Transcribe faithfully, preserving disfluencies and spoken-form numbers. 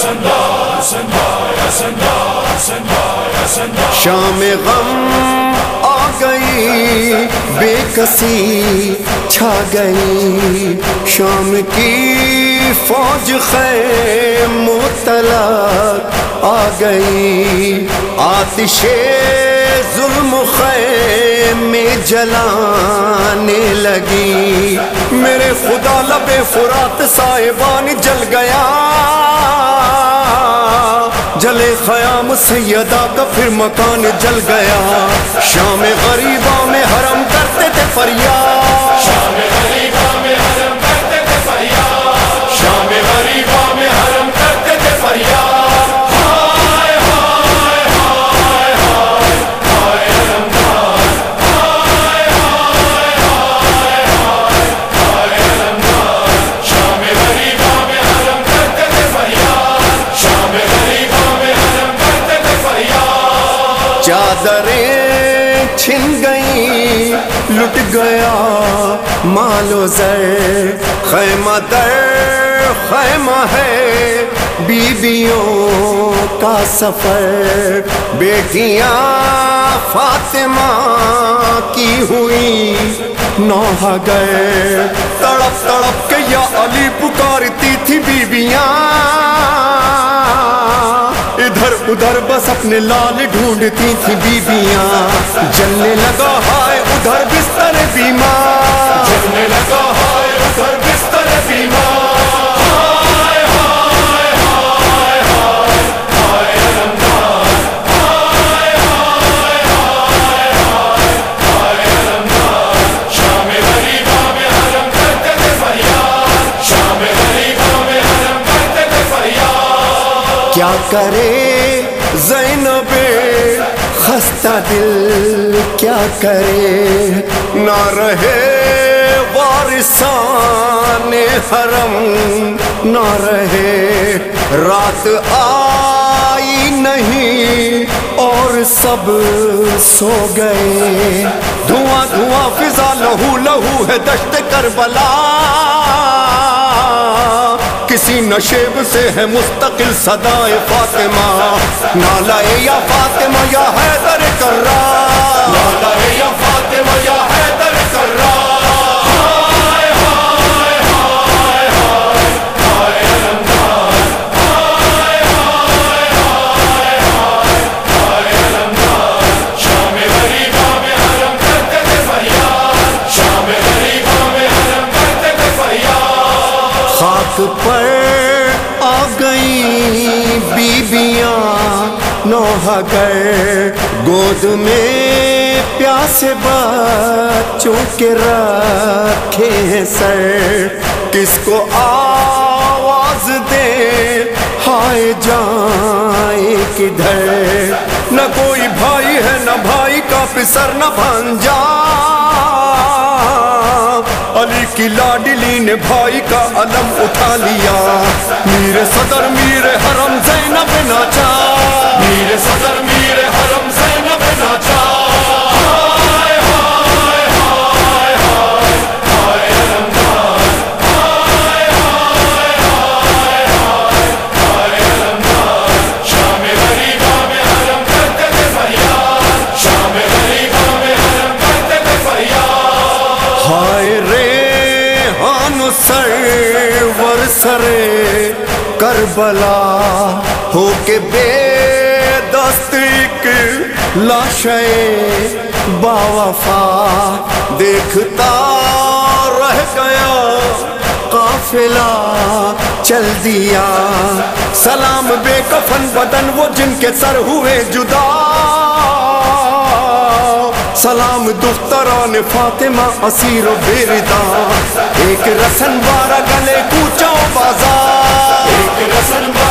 شام غم آ گئی، بے کسی چھا گئی، شام کی فوج خیموں تلک آ گئی، آتش ظلم خیمے جلانے لگی، میرے خدا لب فرات سائبان جل گیا، جلے خیام سیدہ کا پھر مکان جل گیا، شام غریباں میں حرم کرتے تھے فریاد، شام غریباں میں حرم کرتے تھے فریاد، شام غریباں میں حرم کرتے تھے فریاد، ہائے ہائے ہائے ہائے ہائے علمدار، ہائے ہائے ہائے ہائے علمدار، شام غریباں میں حرم کرتے تھے فریاد، شام غریباں میں حرم کرتے تھے فریاد، چادریں چھن گئیں، لٹ گیا مال و زر، خیمہ در خیمہ ہے بیویوں کا سفر، بیٹیاں فاطمہ کی ہوئی نوحہ گر، تڑپ تڑپ کے یا علی پکارتی تھی بیویاں، ادھر ادھر بس اپنے لال ڈھونڈتی تھی بیویاں، جلنے لگا ہائے ادھر بستر بیمار، جلنے لگا ہائے ادھر بستر بیمار، ہائے ہائے ہائے ہائے ہائے علمدار، ہائے ہائے ہائے ہائے ہائے علمدار، شام غریباں میں حرم کرتے تھے فریاد، شام غریباں میں حرم کرتے تھے فریاد، کیا کرے زینب خستہ دل کیا کرے، نہ رہے وارثان حرم، نہ رہے، رات آئی نہیں اور سب سو گئے، دھواں دھواں فضا لہو لہو ہے دشت کربلا، کسی نشیب سے ہے مستقل صدائے فاطمہ، نالائے یا فاطمہ یا حیدر کرار، نالائے یا فاطمہ یا حیدر کرار، ہائے ہائے ہائے ہائے ہائے علمدار، ہائے ہائے ہائے ہائے ہائے علمدار، شام غریباں میں حرم کرتے تھے فریاد، شام غریباں میں حرم کرتے تھے فریاد، خاک پر آ گئی بیویاں نوحہ گر، گود میں پیاسے بچوں کے رکھے ہیں سر، کس کو آواز دے ہائے جائیں کدھر، نہ کوئی بھائی ہے نہ بھائی کا پسر نہ بھانجا، علی کی لاڈلی نے بھائی کا علم اٹھا لیا، میر صدر میر حرم زینب ناچا، میر صدر میر حرم زینب ناچا، ہائے ہائے ہائے ہائے ہائے علمدار، ہائے ہائے ہائے ہائے ہائے علمدار، شام غریباں میں حرم کرتے تھے فریاد، شام غریباں میں حرم کرتے تھے فریاد، ہائے ریحان سرور سرے کربلا، ہو کے بے دست ایک لاشے باوفا، دیکھتا رہ گیا قافلہ چل دیا، سلام بے کفن بدن وہ جن کے سر ہوئے جدا، سلام دختران فاطمہ اسیر و بیرداں، ایک رسن بارہ گلے کوچا و بازار، ایک رسن